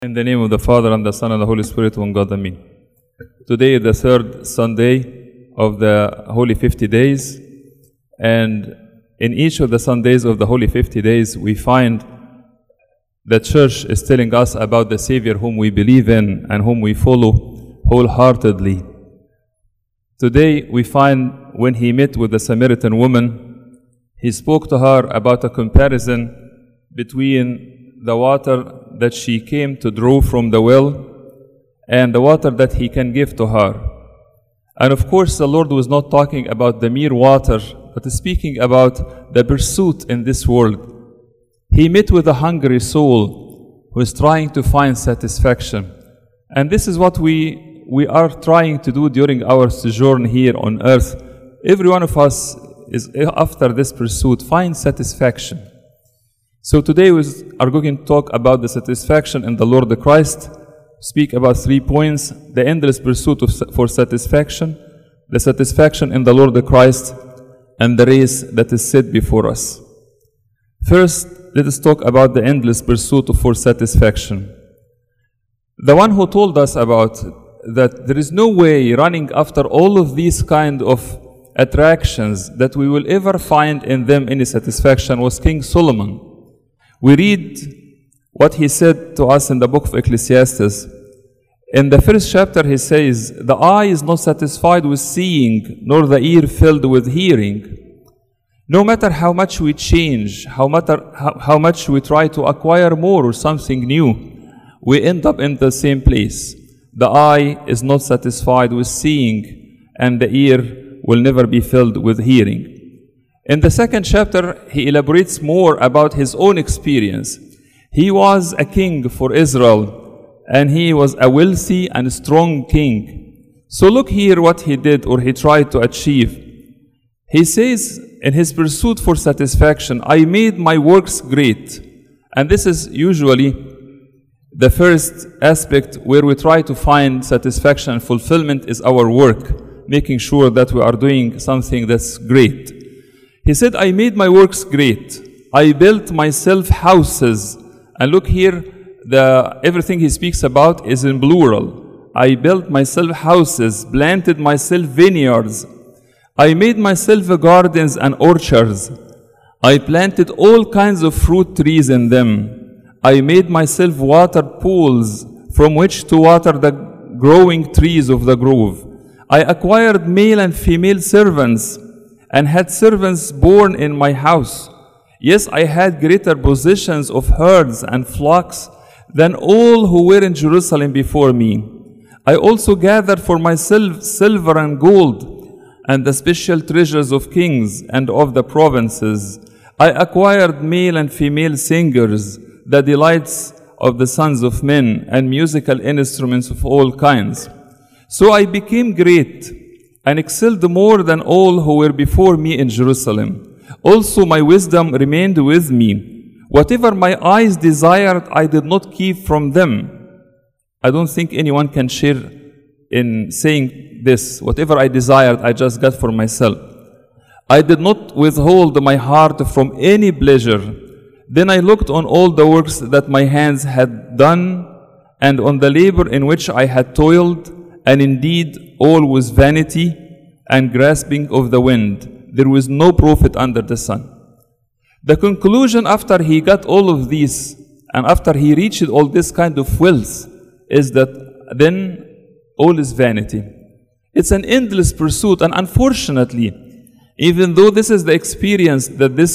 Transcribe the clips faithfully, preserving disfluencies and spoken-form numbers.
In the name of the Father, and the Son, and the Holy Spirit, one God, Amen. Today is the third Sunday of the Holy fifty days, and in each of the Sundays of the Holy fifty days, we find the Church is telling us about the Savior whom we believe in and whom we follow wholeheartedly. Today, we find when he met with the Samaritan woman, he spoke to her about a comparison between the water that she came to draw from the well and the water that he can give to her. And of course, the Lord was not talking about the mere water, but speaking about the pursuit in this world. He met with a hungry soul who is trying to find satisfaction. And this is what we, we are trying to do during our sojourn here on earth. Every one of us is after this pursuit, find satisfaction. So today we are going to talk about the satisfaction in the Lord Christ, speak about three points: the endless pursuit of, for satisfaction, the satisfaction in the Lord Christ, and the race that is set before us. First, let us talk about the endless pursuit for satisfaction. The one who told us about that there is no way running after all of these kind of attractions that we will ever find in them any satisfaction was King Solomon. We read what he said to us in the book of Ecclesiastes. In the first chapter he says, "The eye is not satisfied with seeing, nor the ear filled with hearing." No matter how much we change, how, matter, how, how much we try to acquire more or something new, we end up in the same place. The eye is not satisfied with seeing, and the ear will never be filled with hearing. In the second chapter, he elaborates more about his own experience. He was a king for Israel, and he was a wealthy and strong king. So look here what he did or he tried to achieve. He says in his pursuit for satisfaction, "I made my works great." And this is usually the first aspect where we try to find satisfaction and fulfillment is our work, making sure that we are doing something that's great. He said, "I made my works great. I built myself houses." And look here, the everything he speaks about is in plural. "I built myself houses, planted myself vineyards. I made myself gardens and orchards. I planted all kinds of fruit trees in them. I made myself water pools from which to water the growing trees of the grove. I acquired male and female servants, and had servants born in my house. Yes, I had greater possessions of herds and flocks than all who were in Jerusalem before me. I also gathered for myself silver and gold, and the special treasures of kings and of the provinces. I acquired male and female singers, the delights of the sons of men, and musical instruments of all kinds. So I became great, and excelled more than all who were before me in Jerusalem. Also my wisdom remained with me. Whatever my eyes desired, I did not keep from them." I don't think anyone can share in saying this. Whatever I desired, I just got for myself. "I did not withhold my heart from any pleasure. Then I looked on all the works that my hands had done, and on the labor in which I had toiled, and indeed all was vanity and grasping of the wind. There was no profit under the sun." The conclusion after he got all of these, and after he reached all this kind of wealth, is that then all is vanity. It's an endless pursuit, and unfortunately, even though this is the experience that this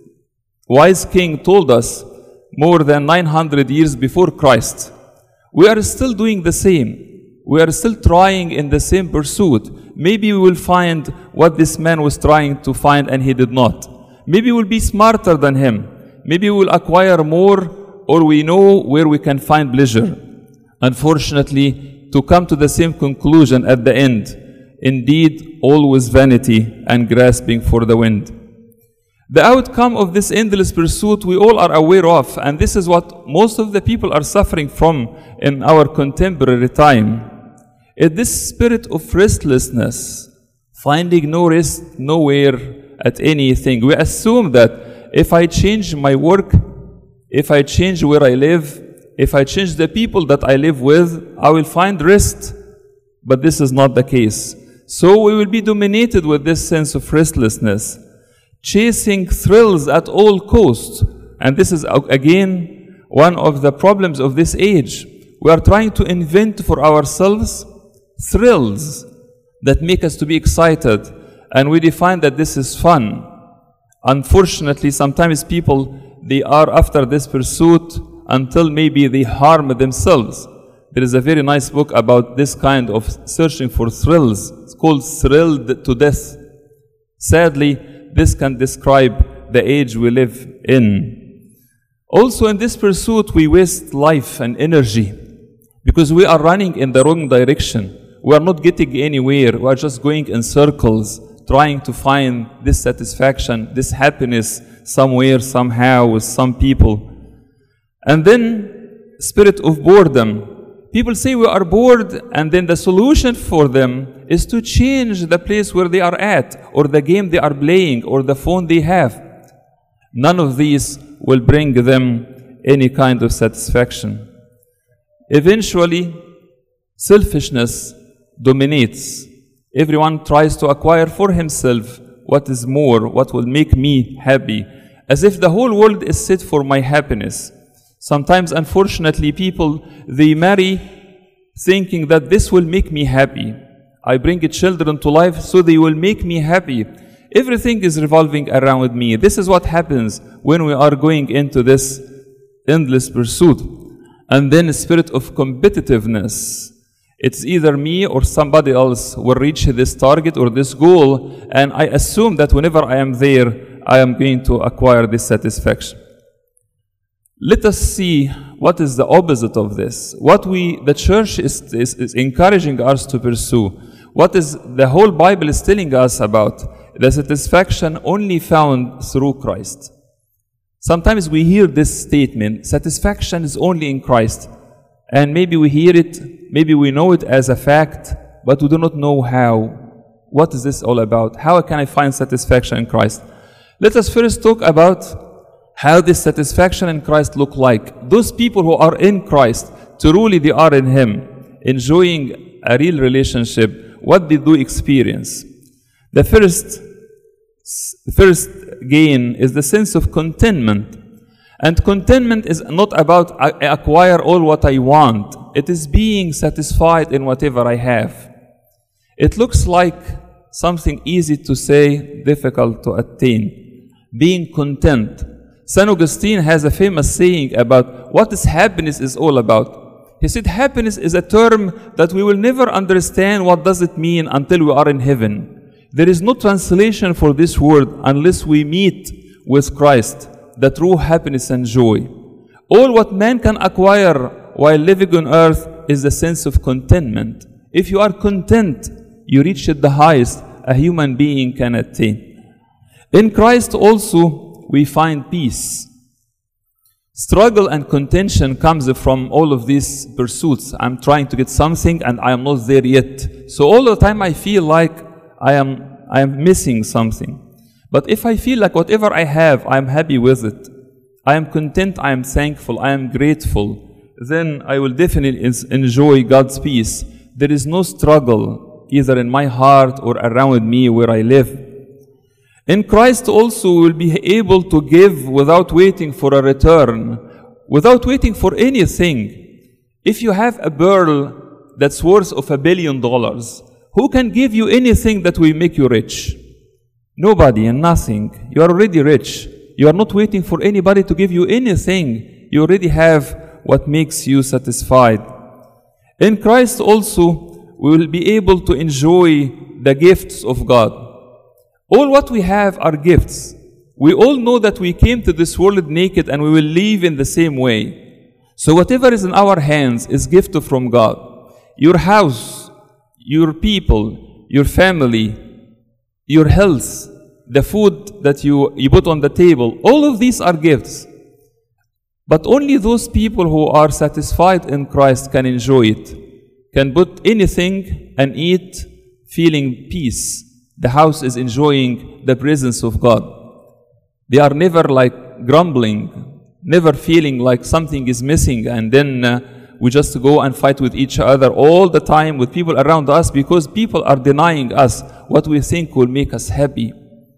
wise king told us more than nine hundred years before Christ, we are still doing the same. We are still trying in the same pursuit. Maybe we will find what this man was trying to find and he did not. Maybe we'll be smarter than him. Maybe we'll acquire more, or we know where we can find pleasure. Unfortunately, to come to the same conclusion at the end, indeed all was vanity and grasping for the wind. The outcome of this endless pursuit we all are aware of, and this is what most of the people are suffering from in our contemporary time. Is this spirit of restlessness, finding no rest nowhere at anything. We assume that if I change my work, if I change where I live, if I change the people that I live with, I will find rest. But this is not the case. So we will be dominated with this sense of restlessness, chasing thrills at all costs. And this is, again, one of the problems of this age. We are trying to invent for ourselves thrills that make us to be excited, and we define that this is fun. Unfortunately, sometimes people, they are after this pursuit until maybe they harm themselves. There is a very nice book about this kind of searching for thrills. It's called Thrilled to Death. Sadly, this can describe the age we live in. Also, in this pursuit, we waste life and energy because we are running in the wrong direction. We are not getting anywhere. We are just going in circles, trying to find this satisfaction, this happiness somewhere, somehow, with some people. And then, spirit of boredom. People say we are bored, and then the solution for them is to change the place where they are at, or the game they are playing, or the phone they have. None of these will bring them any kind of satisfaction. Eventually, selfishness dominates. Everyone tries to acquire for himself what is more, what will make me happy, as if the whole world is set for my happiness. Sometimes, unfortunately, people, they marry thinking that this will make me happy. I bring children to life so they will make me happy. Everything is revolving around me. This is what happens when we are going into this endless pursuit. And then a spirit of competitiveness. It's either me or somebody else will reach this target or this goal, and I assume that whenever I am there, I am going to acquire this satisfaction. Let us see what is the opposite of this. What we, the church is, is, is encouraging us to pursue. What is the whole Bible is telling us about? The satisfaction only found through Christ. Sometimes we hear this statement, satisfaction is only in Christ. And maybe we hear it, maybe we know it as a fact, but we do not know how. What is this all about? How can I find satisfaction in Christ? Let us first talk about how this satisfaction in Christ look like. Those people who are in Christ, truly they are in Him, enjoying a real relationship, what they do experience. The first, the first gain is the sense of contentment. And contentment is not about I acquire all what I want. It is being satisfied in whatever I have. It looks like something easy to say, difficult to attain. Being content. Saint Augustine has a famous saying about what is happiness is all about. He said happiness is a term that we will never understand what does it mean until we are in heaven. There is no translation for this word unless we meet with Christ, the true happiness and joy. All what man can acquire while living on earth is the sense of contentment. If you are content, you reach the highest a human being can attain. In Christ also, we find peace. Struggle and contention comes from all of these pursuits. I'm trying to get something and I am not there yet. So all the time I feel like I am, I am missing something. But if I feel like whatever I have, I am happy with it, I am content, I am thankful, I am grateful, then I will definitely enjoy God's peace. There is no struggle either in my heart or around me where I live. In Christ also we will be able to give without waiting for a return, without waiting for anything. If you have a pearl that's worth of a billion dollars, who can give you anything that will make you rich? Nobody and nothing. You are already rich. You are not waiting for anybody to give you anything. You already have what makes you satisfied. In Christ also we will be able to enjoy the gifts of God. All what we have are gifts. We all know that we came to this world naked and we will leave in the same way. So whatever is in our hands is gift from God. Your house, your people, your family, your health, the food that you, you put on the table, all of these are gifts. But only those people who are satisfied in Christ can enjoy it, can put anything and eat feeling peace. The house is enjoying the presence of God. They are never like grumbling. never feeling like something is missing, and then uh, we just go and fight with each other all the time with people around us because people are denying us what we think will make us happy.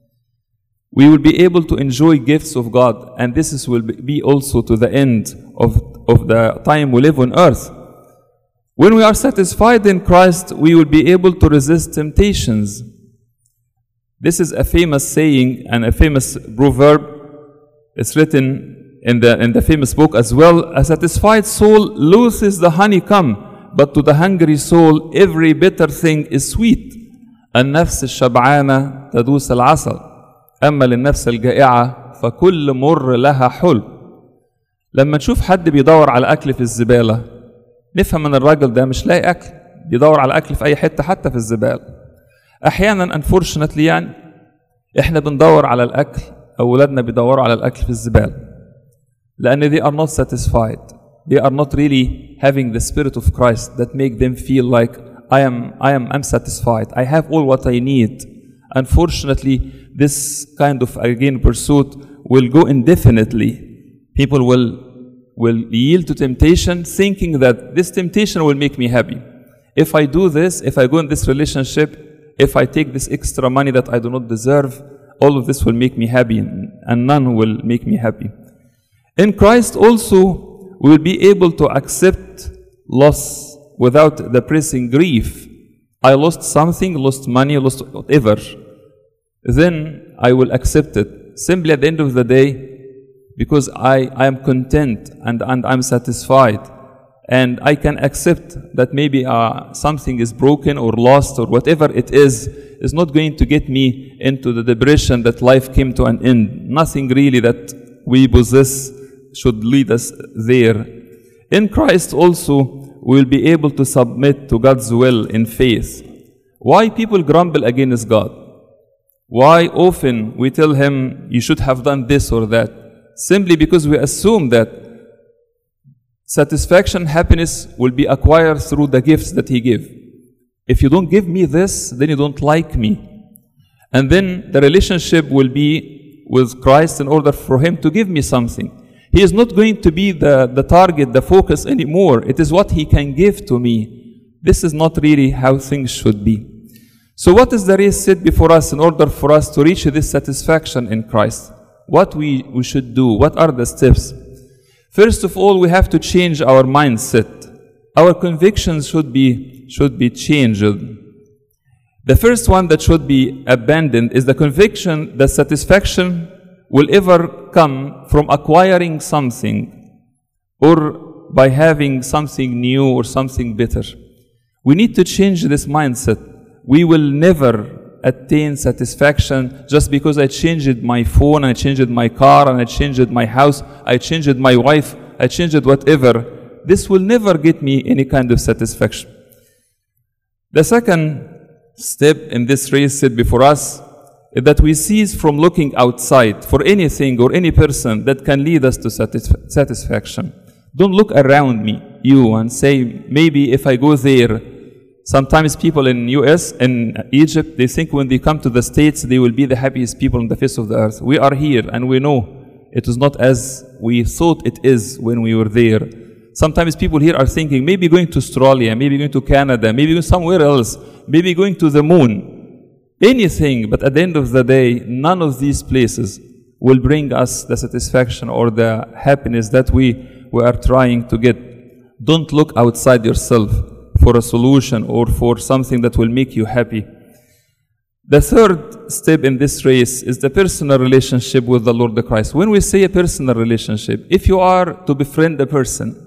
We will be able to enjoy gifts of God, and this is, will be also to the end of, of the time we live on earth. When we are satisfied in Christ, we will be able to resist temptations. This is a famous saying and a famous proverb. It's written in the, in the famous book as well. A satisfied soul loathes the honeycomb, but to the hungry soul every bitter thing is sweet. النفس الشبعانة تدوس العسل، أما للنفس الجائعة فكل مر لها حلو. لما نشوف حد بيدور على أكل في الزبالة نفهم ان الراجل ده مش لاقي أكل، بيدور على أكل في أي حتة حتى في الزبالة. أحيانا unfortunately يعني إحنا بندور على الأكل، أولادنا بيدوروا على الأكل في الزبالة، لأن they are not satisfied. They are not really having the Spirit of Christ that make them feel like I am, I am, I'm satisfied. I have all what I need. Unfortunately, this kind of again pursuit will go indefinitely. People will will yield to temptation, thinking that this temptation will make me happy. If I do this, if I go in this relationship, if I take this extra money that I do not deserve, all of this will make me happy, and none will make me happy. In Christ also, we will be able to accept loss without the pressing grief. I lost something, lost money, lost whatever. Then I will accept it. Simply at the end of the day, because I, I am content and, and I'm satisfied. And I can accept that maybe uh, something is broken or lost or whatever it is, is not going to get me into the depression that life came to an end. Nothing really that we possess should lead us there. In Christ also, we will be able to submit to God's will in faith. Why people grumble against God? Why often we tell Him, you should have done this or that? Simply because we assume that satisfaction, happiness will be acquired through the gifts that He gives. If you don't give me this, then you don't like me. And then the relationship will be with Christ in order for Him to give me something. He is not going to be the, the target, the focus anymore. It is what He can give to me. This is not really how things should be. So what is the race set before us in order for us to reach this satisfaction in Christ? What we, we should do? What are the steps? First of all, we have to change our mindset. Our convictions should be, should be changed. The first one that should be abandoned is the conviction that satisfaction will ever come from acquiring something or by having something new or something better. We need to change this mindset. We will never attain satisfaction just because I changed my phone, I changed my car, and I changed my house, I changed my wife, I changed whatever. This will never get me any kind of satisfaction. The second step in this race set before us is that we cease from looking outside for anything or any person that can lead us to satisf- satisfaction. Don't look around me, you, and say, maybe if I go there. Sometimes people in U S, in Egypt, they think when they come to the States, they will be the happiest people on the face of the earth. We are here, and we know it is not as we thought it is when we were there. Sometimes people here are thinking, maybe going to Australia, maybe going to Canada, maybe going somewhere else, maybe going to the moon. Anything, but at the end of the day, none of these places will bring us the satisfaction or the happiness that we, we are trying to get. Don't look outside yourself for a solution or for something that will make you happy. The third step in this race is the personal relationship with the Lord Christ. When we say a personal relationship, if you are to befriend a person,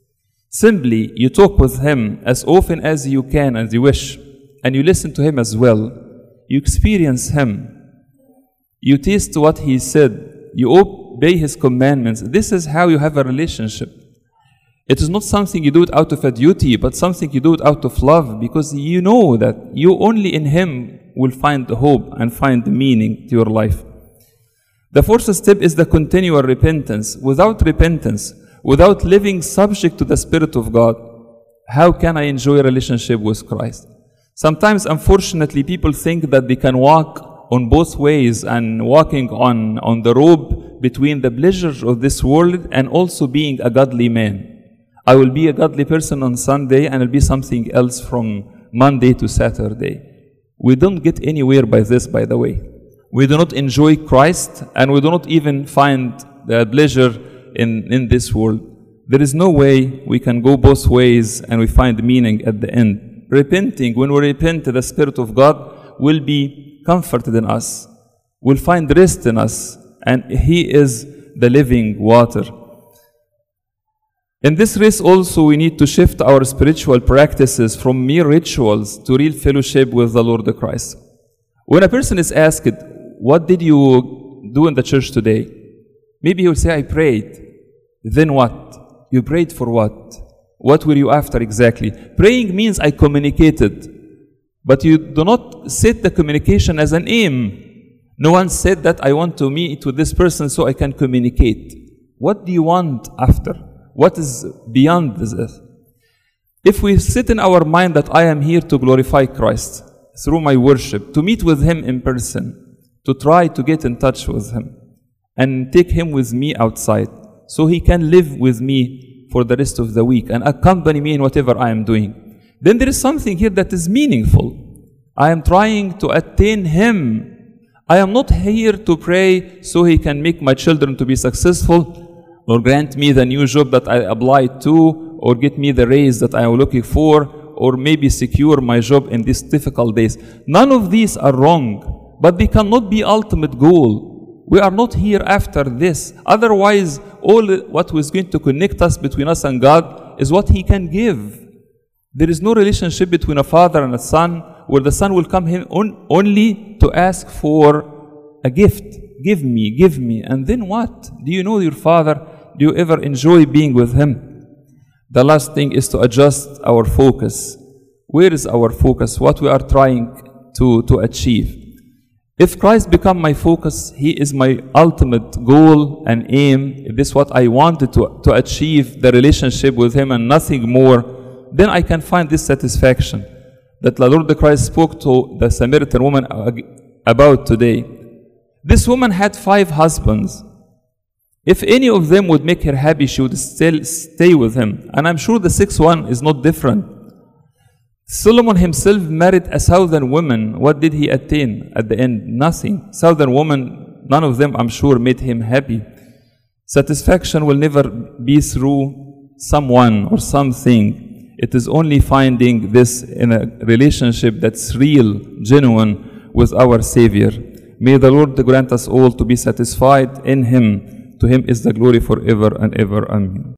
simply you talk with him as often as you can, as you wish, and you listen to him as well. You experience him. You taste what he said. You obey his commandments. This is how you have a relationship. It is not something you do it out of a duty, but something you do it out of love, because you know that you only in Him will find the hope and find the meaning to your life. The fourth step is the continual repentance. Without repentance, without living subject to the Spirit of God, how can I enjoy a relationship with Christ? Sometimes, unfortunately, people think that they can walk on both ways and walking on, on the rope between the pleasures of this world and also being a godly man. I will be a godly person on Sunday and I'll be something else from Monday to Saturday. We don't get anywhere by this, by the way. We do not enjoy Christ and we do not even find the pleasure in, in this world. There is no way we can go both ways and we find meaning at the end. Repenting, when we repent, the Spirit of God will be comforted in us, will find rest in us, and He is the living water. In this race also we need to shift our spiritual practices from mere rituals to real fellowship with the Lord Christ. When a person is asked, what did you do in the church today? Maybe he will say, I prayed. Then what? You prayed for what? What were you after exactly? Praying means I communicated. But you do not set the communication as an aim. No one said that I want to meet with this person so I can communicate. What do you want after? What is beyond this? If we sit in our mind that I am here to glorify Christ through my worship, to meet with Him in person, to try to get in touch with Him, and take Him with me outside, so He can live with me for the rest of the week and accompany me in whatever I am doing, then there is something here that is meaningful. I am trying to attain Him. I am not here to pray so He can make my children to be successful, or grant me the new job that I applied to, or get me the raise that I am looking for, or maybe secure my job in these difficult days. None of these are wrong, but they cannot be ultimate goal. We are not here after this. Otherwise, all what is going to connect us between us and God is what He can give. There is no relationship between a father and a son where the son will come him on, only to ask for a gift. Give me, give me. And then what? Do you know your father? Do you ever enjoy being with him? The last thing is to adjust our focus. Where is our focus? What we are trying to, to achieve. If Christ become my focus, He is my ultimate goal and aim, if this is what I wanted to, to achieve, the relationship with Him and nothing more, then I can find this satisfaction that the Lord Christ spoke to the Samaritan woman about today. This woman had five husbands. If any of them would make her happy, she would still stay with him. And I'm sure the sixth one is not different. Solomon himself married a thousand women. What did he attain at the end? Nothing. Thousand women, none of them, I'm sure, made him happy. Satisfaction will never be through someone or something. It is only finding this in a relationship that's real, genuine with our Savior. May the Lord grant us all to be satisfied in Him. To Him is the glory forever and ever. Amen.